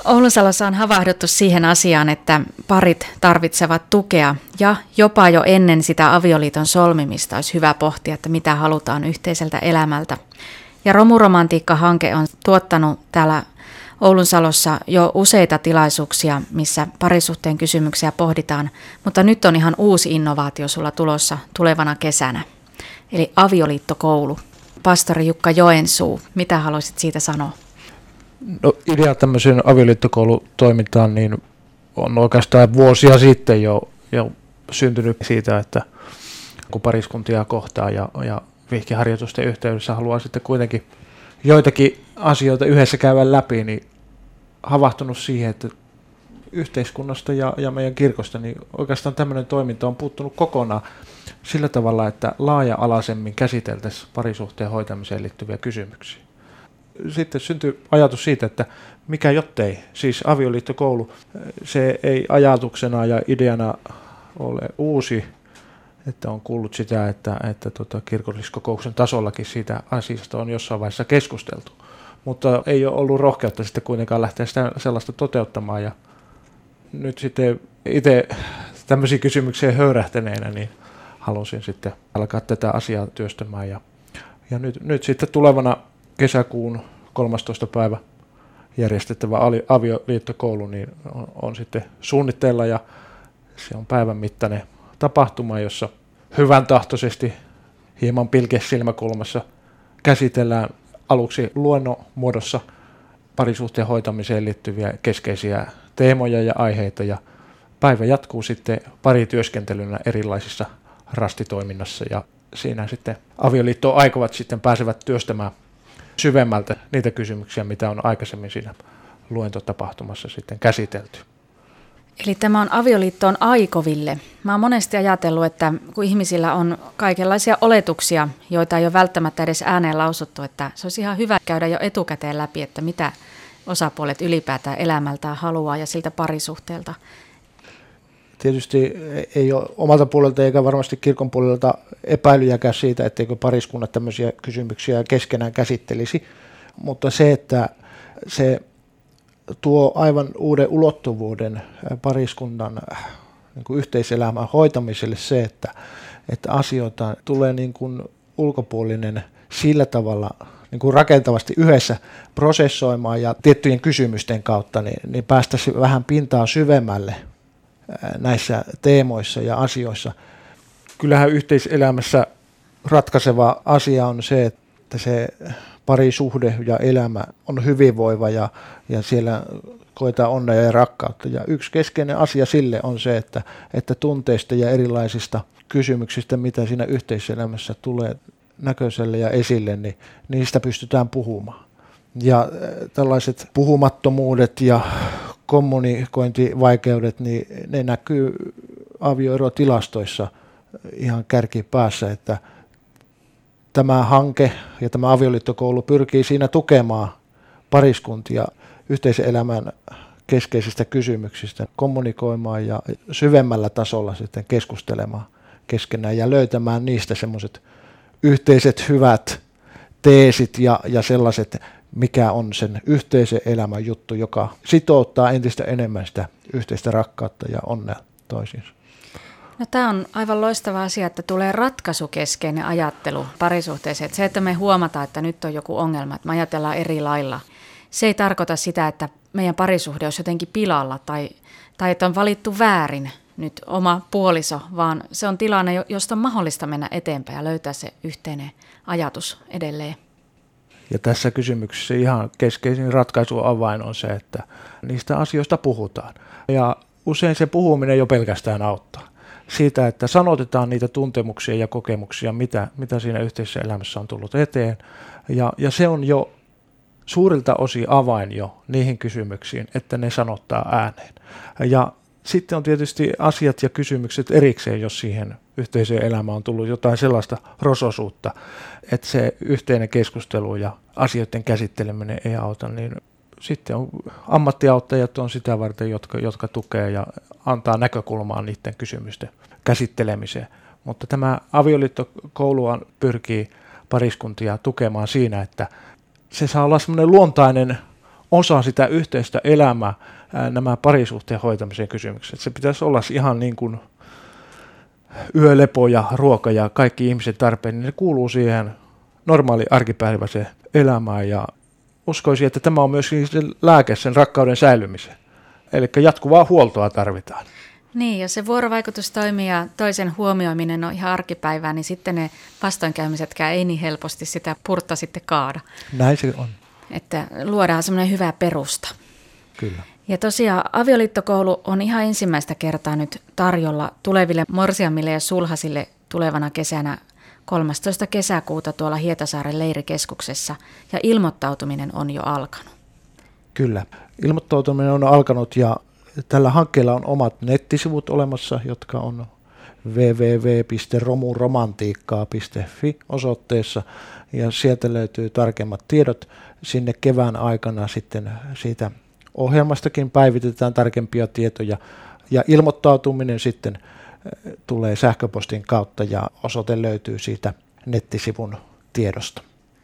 Oulunsalossa on havahduttu siihen asiaan, että parit tarvitsevat tukea ja jopa jo ennen sitä avioliiton solmimista olisi hyvä pohtia, että mitä halutaan yhteiseltä elämältä. Ja Romuromantiikka-hanke on tuottanut täällä Oulunsalossa jo useita tilaisuuksia, missä parisuhteen kysymyksiä pohditaan, mutta nyt on ihan uusi innovaatio sulla tulossa tulevana kesänä, eli avioliittokoulu. Pastori Jukka Joensuu, mitä haluaisit siitä sanoa? No, idea tämmöiseen avioliittokoulutoimintaan niin on oikeastaan vuosia sitten jo syntynyt siitä, että kun pariskuntia kohtaa ja vihkiharjoitusten yhteydessä haluaa sitten kuitenkin joitakin asioita yhdessä käydä läpi, niin havahtunut siihen, että yhteiskunnasta ja meidän kirkosta niin oikeastaan tämmöinen toiminta on puuttunut kokonaan sillä tavalla, että laaja-alaisemmin käsiteltäisiin parisuhteen hoitamiseen liittyviä kysymyksiä. Sitten syntyi ajatus siitä, että mikä jottei, siis avioliittokoulu, se ei ajatuksena ja ideana ole uusi, että on kuullut sitä, että kirkolliskokouksen tasollakin siitä asiasta on jossain vaiheessa keskusteltu, mutta ei ole ollut rohkeutta sitten kuitenkaan lähteä sitä sellaista toteuttamaan. Ja nyt sitten itse tämmöisiä kysymyksiä höyrähtäneenä, niin halusin sitten alkaa tätä asiaa työstämään. Ja nyt sitten tulevana kesäkuun 13. päivä järjestettävä avioliittokoulu niin on sitten suunnitteilla ja se on päivän mittainen tapahtuma, jossa hyvän tahtoisesti hieman pilkesilmäkulmassa käsitellään aluksi luennon muodossa parisuhteen hoitamiseen liittyviä keskeisiä teemoja ja aiheita ja päivä jatkuu sitten parityöskentelynä erilaisissa rastitoiminnassa ja siinä sitten avioliittoon aikovat sitten pääsevät työstämään syvemmältä niitä kysymyksiä, mitä on aikaisemmin siinä luentotapahtumassa sitten käsitelty. Eli tämä on avioliittoon aikoville. Mä oon monesti ajatellut, että kun ihmisillä on kaikenlaisia oletuksia, joita ei ole välttämättä edes ääneen lausuttu, että se olisi ihan hyvä käydä jo etukäteen läpi, että mitä osapuolet ylipäätään elämältään haluaa ja siltä parisuhteelta. Tietysti ei ole omalta puolelta eikä varmasti kirkon puolelta epäilyjäkään siitä, etteikö pariskunnat tämmöisiä kysymyksiä keskenään käsittelisi, mutta se, että se tuo aivan uuden ulottuvuuden pariskunnan niin kuin yhteiselämän hoitamiselle se, että asioita tulee niin kuin ulkopuolinen sillä tavalla niin kuin rakentavasti yhdessä prosessoimaan ja tiettyjen kysymysten kautta, niin päästäisiin vähän pintaa syvemmälle näissä teemoissa ja asioissa. Kyllähän yhteiselämässä ratkaiseva asia on se, että se parisuhde ja elämä on hyvinvoiva ja siellä koetaan onnea ja rakkautta. Ja yksi keskeinen asia sille on se, että tunteista ja erilaisista kysymyksistä, mitä siinä yhteiselämässä tulee näköiselle ja esille, niin niistä pystytään puhumaan. Ja tällaiset puhumattomuudet ja kommunikointivaikeudet, niin ne näkyy avioerotilastoissa ihan kärkipäässä, että tämä hanke ja tämä avioliittokoulu pyrkii siinä tukemaan pariskuntia yhteisen elämän keskeisistä kysymyksistä, kommunikoimaan ja syvemmällä tasolla sitten keskustelemaan keskenään ja löytämään niistä semmoiset yhteiset hyvät teesit ja sellaiset, mikä on sen yhteisen elämän juttu, joka sitouttaa entistä enemmän sitä yhteistä rakkautta ja onnea toisiinsa. No, tämä on aivan loistava asia, että tulee ratkaisukeskeinen ajattelu parisuhteeseen. Se, että me huomataan, että nyt on joku ongelma, että me ajatellaan eri lailla. Se ei tarkoita sitä, että meidän parisuhde olisi jotenkin pilalla tai että on valittu väärin nyt oma puoliso, vaan se on tilanne, josta on mahdollista mennä eteenpäin ja löytää se yhteinen ajatus edelleen. Ja tässä kysymyksessä ihan keskeisin ratkaisuavain on se, että niistä asioista puhutaan. Ja usein se puhuminen jo pelkästään auttaa. Siitä, että sanotetaan niitä tuntemuksia ja kokemuksia, mitä siinä yhteisessä elämässä on tullut eteen. Ja se on jo suurilta osin avain jo niihin kysymyksiin, että ne sanottaa ääneen. Ja sitten on tietysti asiat ja kysymykset erikseen, jos siihen yhteiseen elämään on tullut jotain sellaista rososuutta, että se yhteinen keskustelu ja asioiden käsitteleminen ei auta, niin sitten on ammattiauttajat on sitä varten, jotka tukee ja antaa näkökulmaa niiden kysymysten käsittelemiseen. Mutta tämä avioliittokoulu pyrkii pariskuntia tukemaan siinä, että se saa olla semmoinen luontainen osa sitä yhteistä elämää nämä parisuhteen hoitamisen kysymykset. Se pitäisi olla ihan niin kuin yölepo ja ruoka ja kaikki ihmisen tarpeet, niin ne kuuluu siihen normaali arkipäiväiseen elämään ja uskoisin, että tämä on myös se lääke sen rakkauden säilymiseen. Eli jatkuvaa huoltoa tarvitaan. Niin, jos se vuorovaikutus toimii ja toisen huomioiminen on ihan arkipäivää, niin sitten ne vastoinkäymisetkään ei niin helposti sitä purtta sitten kaada. Näin se on. Että luodaan semmoinen hyvä perusta. Kyllä. Ja tosiaan avioliittokoulu on ihan ensimmäistä kertaa nyt tarjolla tuleville morsiamille ja sulhasille tulevana kesänä 13. kesäkuuta tuolla Hietasaaren leirikeskuksessa ja ilmoittautuminen on jo alkanut. Kyllä. Ilmoittautuminen on alkanut ja tällä hankkeella on omat nettisivut olemassa, jotka on www.romuromantiikkaa.fi osoitteessa ja sieltä löytyy tarkemmat tiedot. Sinne kevään aikana sitten siitä ohjelmastakin päivitetään tarkempia tietoja ja ilmoittautuminen sitten tulee sähköpostin kautta ja osoite löytyy siitä nettisivun tiedosta.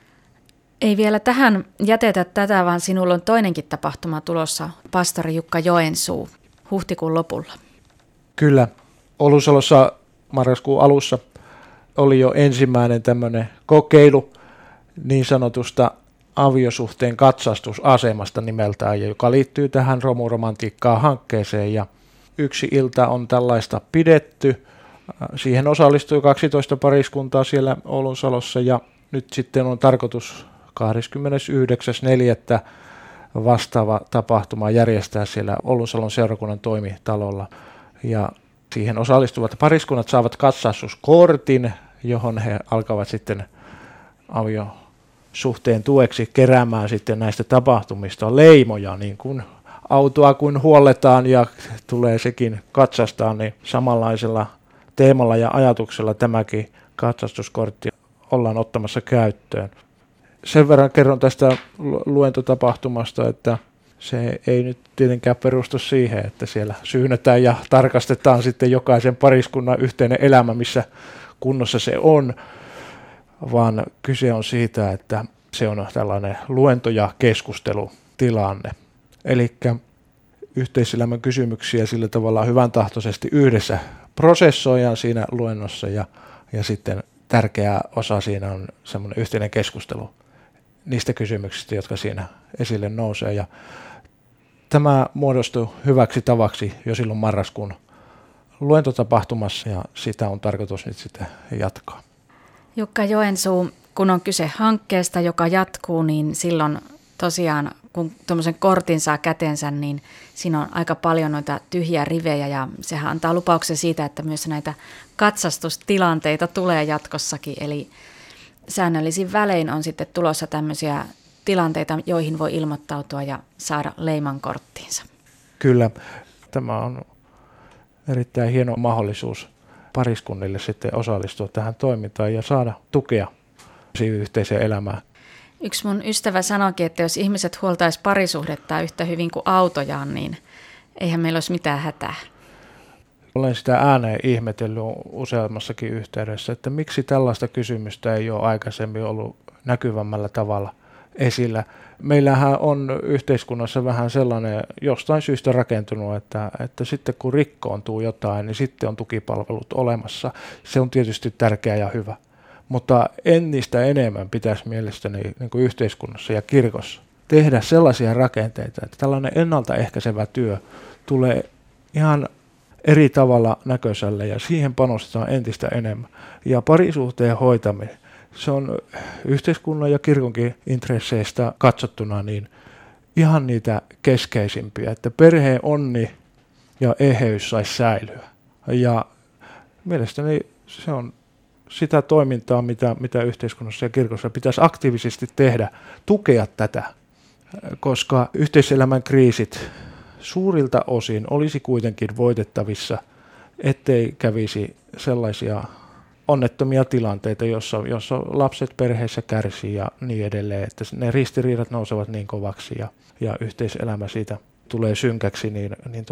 Ei vielä tähän jätetä tätä, vaan sinulla on toinenkin tapahtuma tulossa, pastori Jukka Joensuu, huhtikuun lopulla. Kyllä, Oulunsalossa marraskuun alussa oli jo ensimmäinen tämmöinen kokeilu niin sanotusta aviosuhteen katsastusasemasta nimeltään, joka liittyy tähän Romuromantiikkaa hankkeeseen ja yksi ilta on tällaista pidetty. Siihen osallistui 12 pariskuntaa siellä Oulunsalossa ja nyt sitten on tarkoitus 29.4. vastaava tapahtuma järjestää siellä Oulunsalon seurakunnan toimitalolla. Ja siihen osallistuvat pariskunnat saavat katsastuskortin, johon he alkavat sitten aviosuhteen tueksi keräämään sitten näistä tapahtumista leimoja, niin kuin autoa kun huolletaan ja tulee sekin katsastaan, niin samanlaisella teemalla ja ajatuksella tämäkin katsastuskortti ollaan ottamassa käyttöön. Sen verran kerron tästä luentotapahtumasta, että se ei nyt tietenkään perustu siihen, että siellä syynätään ja tarkastetaan sitten jokaisen pariskunnan yhteinen elämä, missä kunnossa se on, vaan kyse on siitä, että se on tällainen luento- ja keskustelutilanne. Eli yhteiselämän kysymyksiä sillä tavalla hyvän tahtoisesti yhdessä prosessoidaan siinä luennossa ja sitten tärkeä osa siinä on semmoinen yhteinen keskustelu niistä kysymyksistä, jotka siinä esille nousee. Ja tämä muodostui hyväksi tavaksi jo silloin marraskuun luentotapahtumassa ja sitä on tarkoitus nyt sitten jatkaa. Jukka Joensuu, kun on kyse hankkeesta, joka jatkuu, niin silloin tosiaan, kun tuommoisen kortin saa kätensä, niin siinä on aika paljon noita tyhjiä rivejä ja sehän antaa lupauksen siitä, että myös näitä katsastustilanteita tulee jatkossakin. Eli säännöllisin välein on sitten tulossa tämmöisiä tilanteita, joihin voi ilmoittautua ja saada leiman korttiinsa. Kyllä, tämä on erittäin hieno mahdollisuus pariskunnille sitten osallistua tähän toimintaan ja saada tukea siihen yhteiseen elämään. Yksi mun ystävä sanoikin, että jos ihmiset huoltaisi parisuhdetta yhtä hyvin kuin autojaan, niin eihän meillä olisi mitään hätää. Olen sitä ääneen ihmetellyt useammassakin yhteydessä, että miksi tällaista kysymystä ei ole aikaisemmin ollut näkyvämmällä tavalla esillä. Meillähän on yhteiskunnassa vähän sellainen jostain syystä rakentunut, että sitten kun rikkoontuu jotain, niin sitten on tukipalvelut olemassa. Se on tietysti tärkeä ja hyvä. Mutta entistä enemmän pitäisi mielestäni niin kuin yhteiskunnassa ja kirkossa tehdä sellaisia rakenteita, että tällainen ennaltaehkäisevä työ tulee ihan eri tavalla näköiselle ja siihen panostetaan entistä enemmän. Ja parisuhteen hoitaminen, se on yhteiskunnan ja kirkonkin intresseistä katsottuna niin ihan niitä keskeisimpiä, että perheen onni ja eheys saisi säilyä. Ja mielestäni se on sitä toimintaa, mitä yhteiskunnassa ja kirkossa pitäisi aktiivisesti tehdä, tukea tätä, koska yhteiselämän kriisit suurilta osin olisi kuitenkin voitettavissa, ettei kävisi sellaisia onnettomia tilanteita, jossa lapset perheessä kärsii ja niin edelleen, että ne ristiriidat nousevat niin kovaksi ja yhteiselämä siitä tulee synkäksi, niin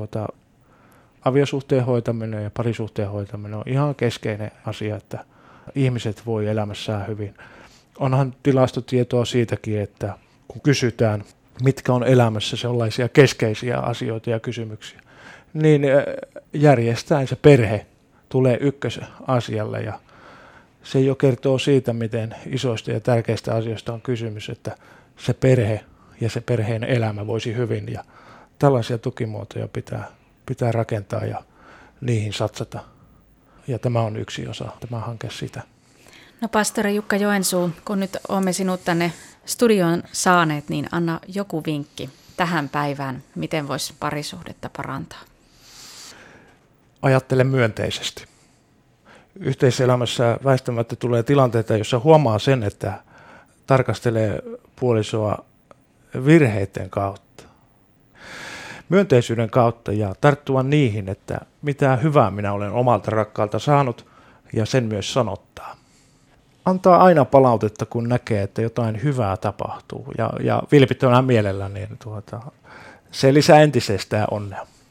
aviosuhteen hoitaminen ja parisuhteen hoitaminen on ihan keskeinen asia, että ihmiset voi elämässään hyvin. Onhan tilastotietoa siitäkin, että kun kysytään mitkä on elämässä sellaisia keskeisiä asioita ja kysymyksiä, niin järjestäen se perhe tulee ykkösasialle ja se jo kertoo siitä, miten isoista ja tärkeistä asioista on kysymys, että se perhe ja se perheen elämä voisi hyvin ja tällaisia tukimuotoja pitää rakentaa ja niihin satsata. Ja tämä on yksi osa, tämä hanke sitä. No pastori Jukka Joensuu, kun nyt olemme sinut tänne studioon saaneet, niin anna joku vinkki tähän päivään, miten voisi parisuhdetta parantaa. Ajattele myönteisesti. Yhteiselämässä väistämättä tulee tilanteita, jossa huomaa sen, että tarkastelee puolisoa virheiden kautta. Myönteisyyden kautta ja tarttua niihin, että mitä hyvää minä olen omalta rakkaalta saanut ja sen myös sanottaa. Antaa aina palautetta, kun näkee, että jotain hyvää tapahtuu ja vilpittömänä mielellä, niin se lisää entisestään onnea.